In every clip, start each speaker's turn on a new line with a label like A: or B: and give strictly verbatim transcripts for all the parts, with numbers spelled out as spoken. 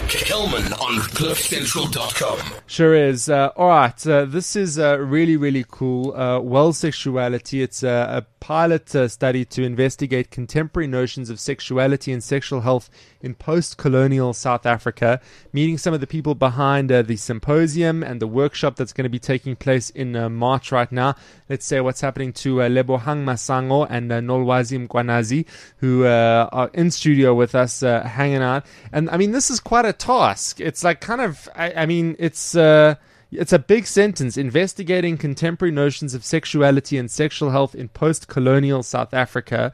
A: Kelman on cliff central dot com.
B: Sure is. Uh, all right. Uh, this is uh, really, really cool. Uh, Well Sexuality. It's a, a pilot uh, study to investigate contemporary notions of sexuality and sexual health in post-colonial South Africa. Meeting some of the people behind uh, the symposium and the workshop that's going to be taking place in uh, March right now. Let's say what's happening to uh, Lebohang Masango and uh, Nolwazi Mkwanazi, who uh, are in studio with us, uh, hanging out. And I mean, this is quite a task. It's like kind of, I, I mean, it's uh, it's a big sentence. Investigating contemporary notions of sexuality and sexual health in post-colonial South Africa.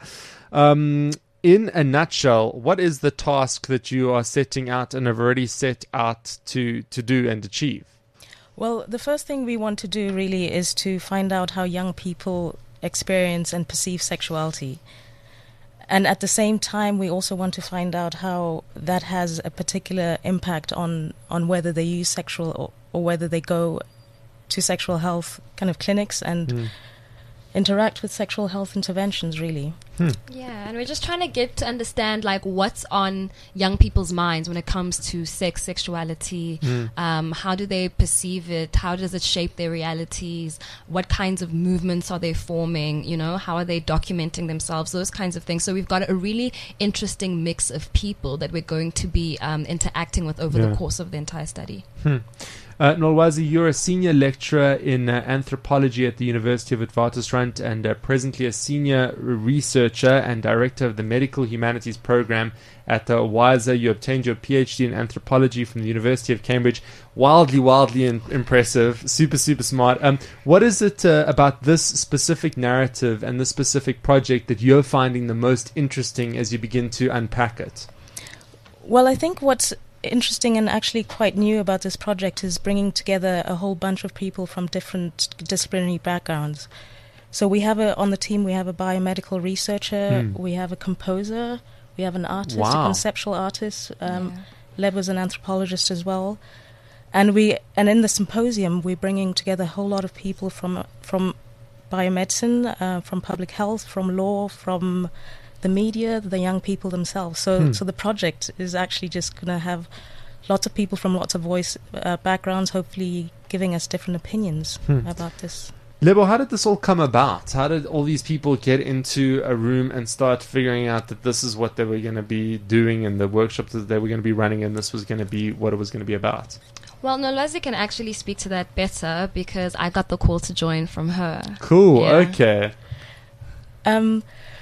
B: Um, in a nutshell, what is the task that you are setting out and have already set out to, to do and achieve?
C: Well, the first thing we want to do really is to find out how young people experience and perceive sexuality. And at the same time, we also want to find out how that has a particular impact on, on whether they use sexual or, or whether they go to sexual health kind of clinics and mm. interact with sexual health interventions, really.
B: Hmm.
D: Yeah, and we're just trying to get to understand like what's on young people's minds when it comes to sex, sexuality. Mm. Um, how do they perceive it? How does it shape their realities? What kinds of movements are they forming? You know, how are they documenting themselves? Those kinds of things. So we've got a really interesting mix of people that we're going to be um, interacting with over yeah. the course of the entire study.
B: Hmm. Uh, Nolwazi, you're a senior lecturer in uh, anthropology at the University of Witwatersrand and uh, presently a senior researcher and director of the Medical Humanities Program at uh, WISA. You obtained your PhD in anthropology from the University of Cambridge. Wildly, wildly in- impressive. Super, super smart. Um, what is it uh, about this specific narrative and this specific project that you're finding the most interesting as you begin to unpack it?
C: Well, I think what's interesting and actually quite new about this project is bringing together a whole bunch of people from different disciplinary backgrounds. So we have a, on the team, we have a biomedical researcher, hmm. we have a composer, we have an artist,
B: wow.
C: a conceptual artist. Um, yeah. Leb was an anthropologist as well. And we and in the symposium, we're bringing together a whole lot of people from from biomedicine, uh, from public health, from law, from the media, the young people themselves. So, hmm. so the project is actually just going to have lots of people from lots of voice uh, backgrounds, hopefully giving us different opinions hmm. about this.
B: Lebo, how did this all come about? How did all these people get into a room and start figuring out that this is what they were going to be doing and the workshops that they were going to be running and this was going to be what it was going to be about?
D: Well, Nolwazi can actually speak to that better because I got the call to join from her.
B: Cool,
D: yeah.
B: okay.
C: Um.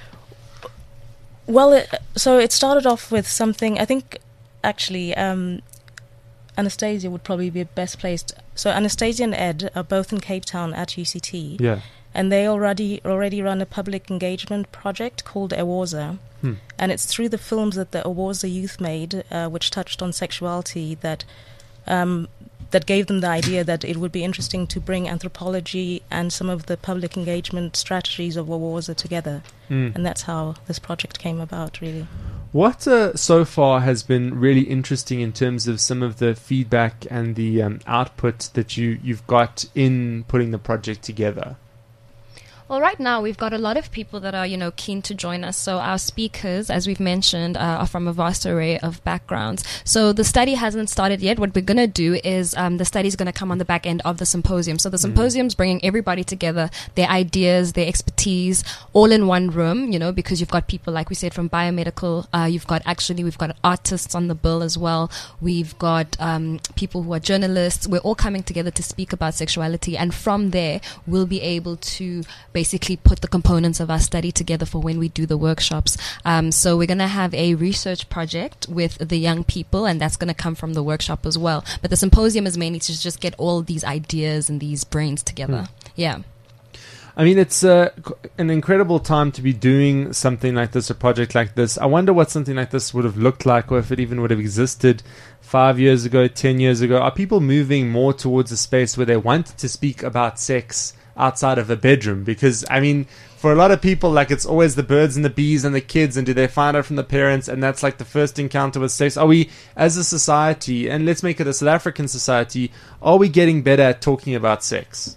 C: Well, it, so it started off with something, I think, actually, um, Anastasia would probably be best placed. So Anastasia and Ed are both in Cape Town at U C T.
B: Yeah.
C: And they already already run a public engagement project called Awoza. Hmm. And it's through the films that the Awoza youth made, uh, which touched on sexuality, that um, that gave them the idea that it would be interesting to bring anthropology and some of the public engagement strategies of Awoza together. Mm. And that's how this project came about, really.
B: What uh, so far has been really interesting in terms of some of the feedback and the um, output that you, you've got in putting the project together?
D: Well, right now we've got a lot of people that are, you know, keen to join us. So our speakers, as we've mentioned, uh, are from a vast array of backgrounds. So the study hasn't started yet. What we're going to do is um, the study is going to come on the back end of the symposium. So the symposium is mm. bringing everybody together, their ideas, their expertise, all in one room, you know, because you've got people, like we said, from biomedical. Uh, you've got actually, we've got artists on the bill as well. We've got um, people who are journalists. We're all coming together to speak about sexuality. And from there, we'll be able to basically put the components of our study together for when we do the workshops. Um, so we're going to have a research project with the young people, and that's going to come from the workshop as well. But the symposium is mainly to just get all these ideas and these brains together. Hmm. Yeah.
B: I mean, it's uh, an incredible time to be doing something like this, a project like this. I wonder what something like this would have looked like, or if it even would have existed five years ago, ten years ago. Are people moving more towards a space where they want to speak about sex outside of a bedroom? Because, I mean, for a lot of people, like, it's always the birds and the bees and the kids, and do they find out from the parents, and that's like the first encounter with sex. Are we, as a society, and let's make it a South African society, are we getting better at talking about sex?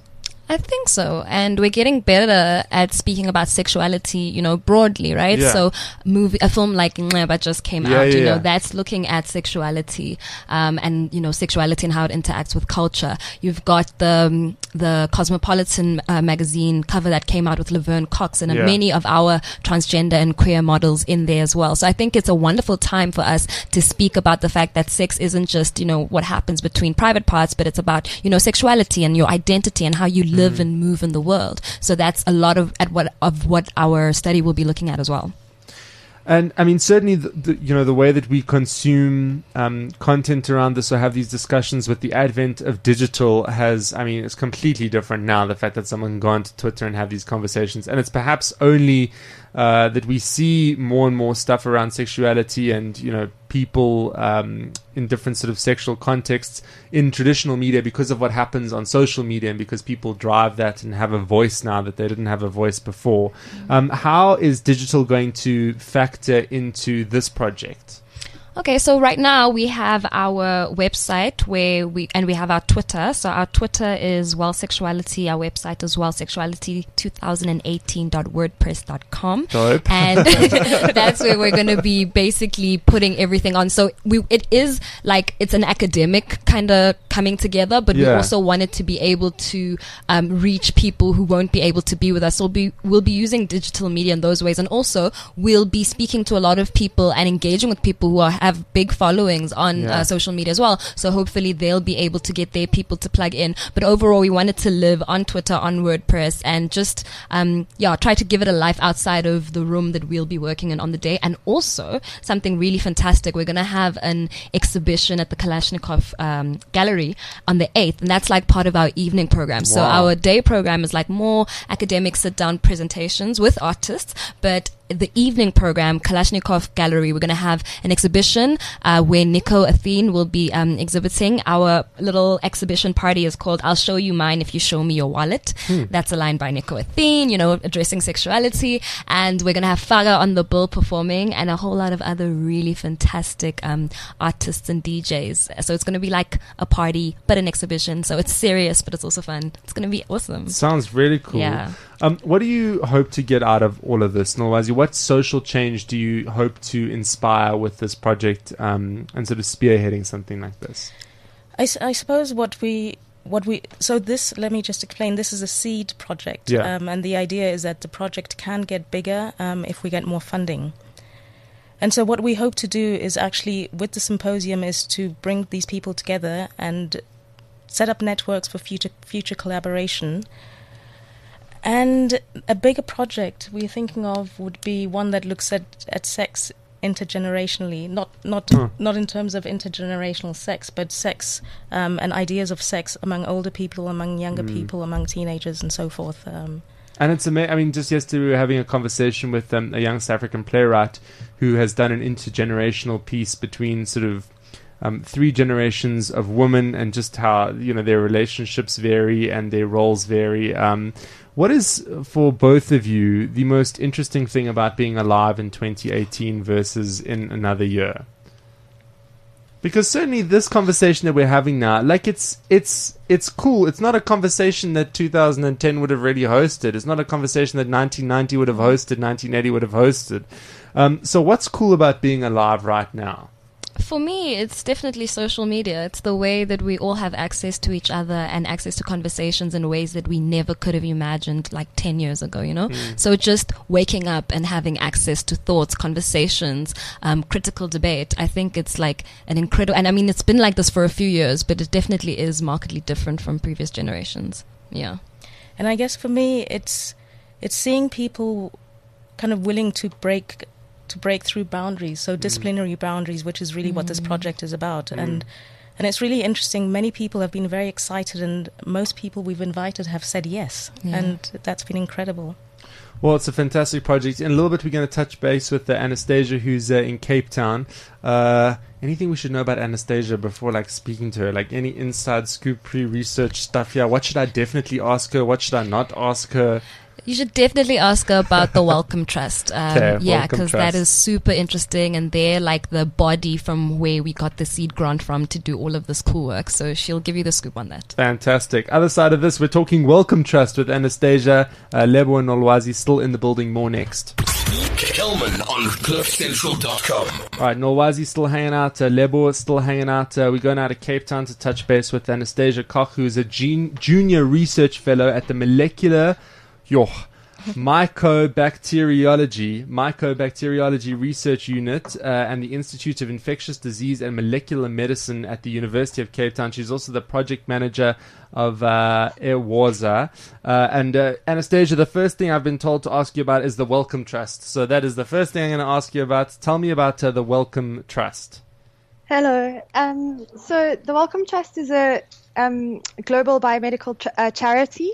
D: I think so. And we're getting better at speaking about sexuality, you know, broadly, right?
B: Yeah.
D: So movie, a film like Nxeba just came
B: Yeah,
D: out, you
B: yeah,
D: know,
B: yeah.
D: that's looking at sexuality, um, and, you know, sexuality and how it interacts with culture. You've got the, um, the Cosmopolitan uh, magazine cover that came out with Laverne Cox and uh,
B: Yeah.
D: many of our transgender and queer models in there as well. So I think it's a wonderful time for us to speak about the fact that sex isn't just, you know, what happens between private parts, but it's about, you know, sexuality and your identity and how you live
B: Mm.
D: and move in the world. So that's a lot of at what of what our study will be looking at as well.
B: And I mean, certainly, the, the, you know, the way that we consume um, content around this or have these discussions with the advent of digital has, I mean, it's completely different now. The fact that someone can go onto Twitter and have these conversations, and it's perhaps only uh, that we see more and more stuff around sexuality and, you know, people um, in different sort of sexual contexts in traditional media because of what happens on social media and because people drive that and have a voice now that they didn't have a voice before. Um, how is digital going to factor into this project?
D: Okay, so right now we have our website where we and we have our Twitter. So our Twitter is Well Sexuality. Our website is well sexuality twenty eighteen dot wordpress dot com.
B: Dope.
D: And that's where we're going to be basically putting everything on. So we it is like it's an academic kind of coming together, but we
B: Yeah.
D: also wanted to be able to um, reach people who won't be able to be with us. So we'll be we'll be using digital media in those ways, and also we'll be speaking to a lot of people and engaging with people who are have big followings on
B: Yeah.
D: uh, social media as well. So hopefully they'll be able to get their people to plug in. But overall, we wanted to live on Twitter, on WordPress, and just um, yeah, try to give it a life outside of the room that we'll be working in on the day. And also something really fantastic. We're going to have an exhibition at the Kalashnikov um, Gallery on the eighth, and that's like part of our evening program. So
B: Wow.
D: our day program is like more academic sit-down presentations with artists, but the evening program, Kalashnikov Gallery, we're going to have an exhibition uh, where Nico Athene will be um, exhibiting. Our little exhibition party is called I'll Show You Mine If You Show Me Your Wallet.
B: Hmm.
D: That's a line by Nico Athene, you know, addressing sexuality. And we're going to have Faga on the bill performing and a whole lot of other really fantastic um, artists and D Js. So it's going to be like a party, but an exhibition. So it's serious, but it's also fun. It's going to be awesome.
B: Sounds really cool.
D: Yeah.
B: Um, what do you hope to get out of all of this, Nolwazi? What social change do you hope to inspire with this project um, and sort of spearheading something like this?
C: I, s- I suppose what we what we so this let me just explain. This is a seed project,
B: Yeah.
C: um, and the idea is that the project can get bigger um, if we get more funding. And so what we hope to do is actually with the symposium is to bring these people together and set up networks for future future collaboration. And a bigger project we're thinking of would be one that looks at, at sex intergenerationally, not not
B: Huh.
C: not in terms of intergenerational sex, but sex um, and ideas of sex among older people, among younger
B: Mm.
C: people, among teenagers, and so forth. Um,
B: And it's amazing. I mean, just yesterday we were having a conversation with um, a young South African playwright who has done an intergenerational piece between sort of um, three generations of women and just how, you know, their relationships vary and their roles vary. Um, what is, for both of you, the most interesting thing about being alive in twenty eighteen versus in another year? Because certainly this conversation that we're having now, like it's it's it's cool. It's not a conversation that two thousand ten would have really hosted. It's not a conversation that nineteen ninety would have hosted, nineteen eighty would have hosted. Um, so what's cool about being alive right now?
D: For me, it's definitely social media. It's the way that we all have access to each other and access to conversations in ways that we never could have imagined like ten years ago, you know?
B: Mm.
D: So just waking up and having access to thoughts, conversations, um, critical debate, I think it's like an incredible... And I mean, it's been like this for a few years, but it definitely is markedly different from previous generations. Yeah.
C: and I guess for me, it's it's seeing people kind of willing to break to break through boundaries, so disciplinary boundaries, which is really what this
D: Mm.
C: project is about.
B: Mm.
C: And and it's really interesting. Many people have been very excited, and most people we've invited have said yes,
D: Yeah.
C: and that's been incredible.
B: Well, it's a fantastic project. In a little bit, we're going to touch base with uh, Anastasia, who's uh, in Cape Town. Uh, anything we should know about Anastasia before, like, speaking to her? Like, any inside scoop, pre-research stuff? Yeah, what should I definitely ask her? What should I not ask her?
D: You should definitely ask her about the Wellcome Trust. Um,
B: Okay,
D: yeah,
B: Wellcome
D: because that
B: Trust.
D: is super interesting, and they're like the body from where we got the seed grant from to do all of this cool work. So she'll give you the scoop on that.
B: Fantastic. Other side of this, we're talking Wellcome Trust with Anastasia, uh, Lebo and Nolwazi still in the building. More next.
A: Kelman on cliff central dot com.
B: All right, Nolwazi still hanging out. Uh, Lebo is still hanging out. Uh, we're going out of Cape Town to touch base with Anastasia Koch, who is a gen- junior research fellow at the molecular yo, mycobacteriology mycobacteriology research unit uh, and the Institute of Infectious Disease and Molecular Medicine at the University of Cape Town. She's also the project manager of uh, Ewoza. Uh, and uh, Anastasia, the first thing I've been told to ask you about is the Wellcome Trust. So that is the first thing I'm going to ask you about. Tell me about uh, the Wellcome Trust.
E: Hello. Um, so the Wellcome Trust is a um, global biomedical tr- uh, charity.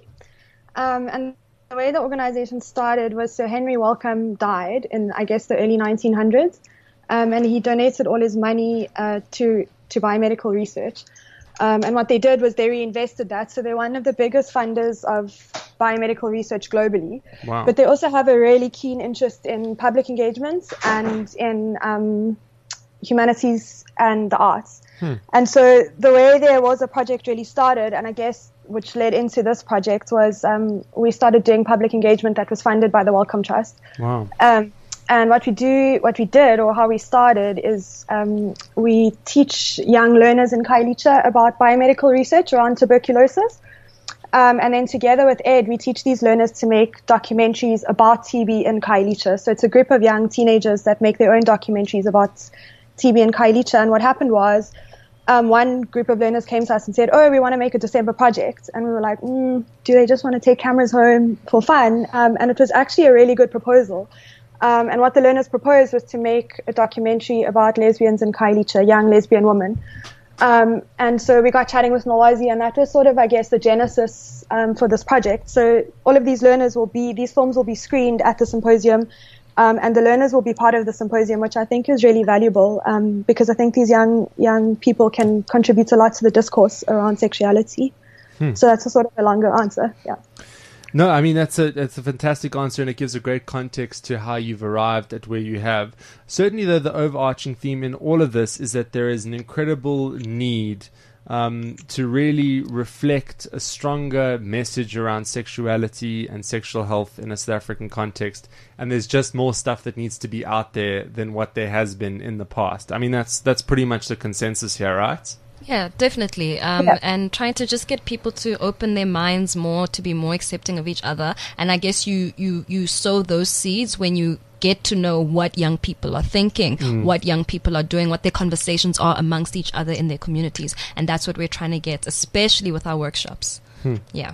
E: Um, and the way the organization started was Sir Henry Wellcome died in, I guess, the early nineteen hundreds. Um, and he donated all his money uh, to, to biomedical research. Um, and what they did was they reinvested that. So they're one of the biggest funders of biomedical research globally.
B: Wow.
E: But they also have a really keen interest in public engagement and in um, humanities and the arts. Hmm. And so the way there was a project really started, and I guess which led into this project, was um, we started doing public engagement that was funded by the Wellcome Trust.
B: Wow.
E: Um, and what we do, what we did, or how we started, is um, we teach young learners in Khayelitsha about biomedical research around tuberculosis. Um, and then together with Ed, we teach these learners to make documentaries about T B in Khayelitsha. So it's a group of young teenagers that make their own documentaries about T B in Khayelitsha. And what happened was, um, one group of learners came to us and said, oh, we want to make a December project. And we were like, mm, do they just want to take cameras home for fun? Um, and it was actually a really good proposal. Um, and what the learners proposed was to make a documentary about lesbians in Khayelitsha, young lesbian women. Um, and so we got chatting with Nolwazi, and that was sort of, I guess, the genesis um, for this project. So all of these learners will be, these films will be screened at the symposium. Um, and the learners will be part of the symposium, which I think is really valuable um, because I think these young young people can contribute a lot to the discourse around sexuality. Hmm. So that's a sort of a longer answer. Yeah.
B: No, I mean, that's a that's a fantastic answer, and it gives a great context to how you've arrived at where you have. Certainly, though, the overarching theme in all of this is that there is an incredible need Um, to really reflect a stronger message around sexuality and sexual health in a South African context. And there's just more stuff that needs to be out there than what there has been in the past. I mean, that's that's pretty much the consensus here, right?
D: Yeah, definitely. Um,
E: yeah.
D: And trying to just get people to open their minds more, to be more accepting of each other. And I guess you, you, you sow those seeds when you get to know what young people are thinking, mm. what young people are doing, what their conversations are amongst each other in their communities. And that's what we're trying to get, especially with our workshops. Hmm. Yeah.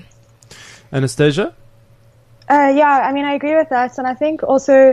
B: Anastasia?
E: Uh, yeah, I mean, I agree with that. And I think also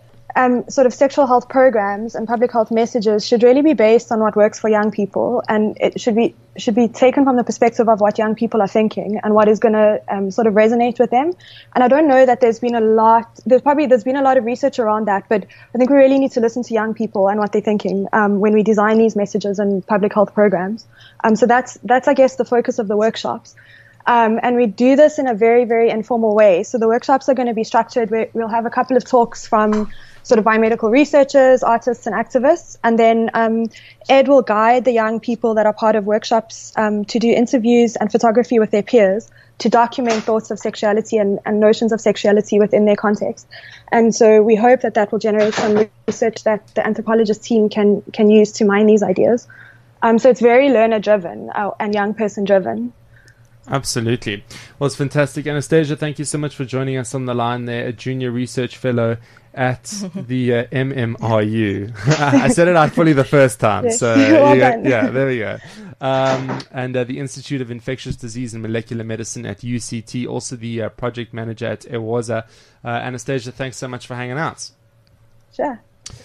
E: um, sort of sexual health programs and public health messages should really be based on what works for young people. And it should be should be taken from the perspective of what young people are thinking and what is going to um, sort of resonate with them. And I don't know that there's been a lot, there's probably, there's been a lot of research around that, but I think we really need to listen to young people and what they're thinking um, when we design these messages and public health programs. Um, so that's, that's, I guess, the focus of the workshops. Um, and we do this in a very, very informal way. So the workshops are going to be structured where we'll have a couple of talks from sort of biomedical researchers, artists, and activists. And then um, Ed will guide the young people that are part of workshops um, to do interviews and photography with their peers to document thoughts of sexuality and, and notions of sexuality within their context. And so we hope that that will generate some research that the anthropologist team can can use to mine these ideas. Um, so it's very learner-driven uh, and young person-driven.
B: Absolutely. Well, it's fantastic. Anastasia, thank you so much for joining us on the line there, a junior research fellow at the uh, M M R U. I said it out fully the first time.
E: Yes.
B: So
E: Well
B: you go,
E: done.
B: yeah, there we go. Um, and uh, the Institute of Infectious Disease and Molecular Medicine at U C T, also the uh, project manager at Ewoza. Uh, Anastasia, thanks so much for hanging out.
E: Sure.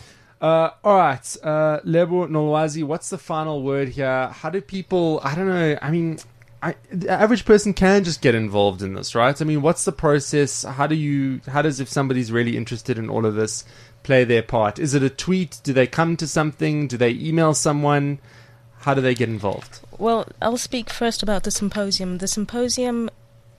B: Uh, all right, uh, Lebo, Nolwazi, what's the final word here? How do people, I don't know, I mean... I, the average person can just get involved in this, right? I mean, what's the process? How do you, how does, if somebody's really interested in all of this, play their part? Is it a tweet? Do they come to something? Do they email someone? How do they get involved?
C: Well, I'll speak first about the symposium. The symposium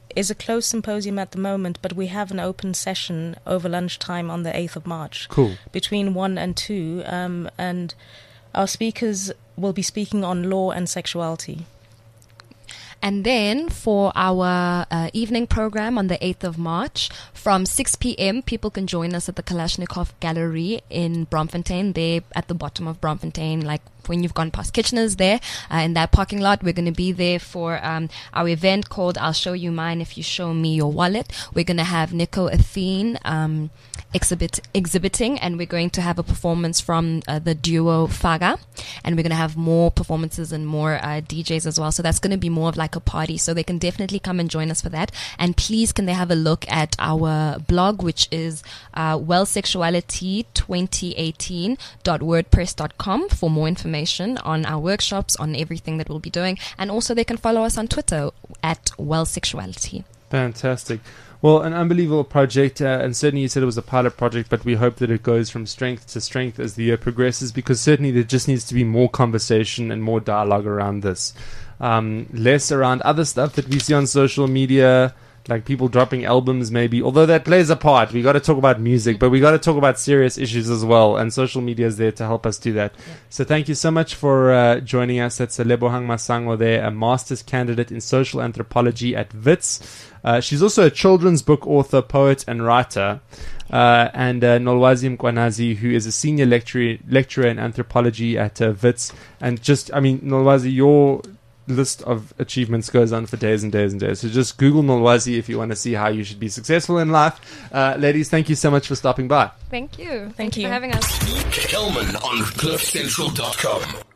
C: is a closed symposium at the moment, but we have an open session over lunchtime on the eighth of March.
B: Cool.
C: Between one and two. Um, and our speakers will be speaking on law and sexuality.
D: And then for our uh, evening program on the eighth of March, from six p.m., people can join us at the Kalashnikov Gallery in Braamfontein, there at the bottom of Braamfontein, like when you've gone past Kitchener's there, uh, in that parking lot. We're going to be there for um, our event called I'll Show You Mine If You Show Me Your Wallet. We're going to have Nico Athene um, exhibit exhibiting, and we're going to have a performance from uh, the duo Faga, and we're going to have more performances and more uh, D Js as well. So that's going to be more of like a party, so they can definitely come and join us for that. And please, can they have a look at our blog, which is uh, well sexuality twenty eighteen dot wordpress dot com for more information on our workshops, on everything that we'll be doing. And also they can follow us on Twitter at well sexuality.
B: Fantastic. Well, an unbelievable project, uh, and certainly you said it was a pilot project, but we hope that it goes from strength to strength as the year progresses, because certainly there just needs to be more conversation and more dialogue around this. Um, less around other stuff that we see on social media, like people dropping albums maybe, although that plays a part. We got to talk about music, but we got to talk about serious issues as well, and social media is there to help us do that. Yeah. So thank you so much for uh, joining us. That's Lebohang Masango there, a master's candidate in social anthropology at Wits. Uh, she's also a children's book author, poet, and writer. Uh, and uh, Nolwazi Mkwanazi, who is a senior lecturer, lecturer in anthropology at uh, Wits. And just, I mean, Nolwazi, your list of achievements goes on for days and days and days. So just Google Nolwazi if you want to see how you should be successful in life. Uh, ladies, thank you so much for stopping by.
D: Thank you.
C: Thank,
D: Thank
C: you
D: for having us.
A: Kelman on cliff central dot com.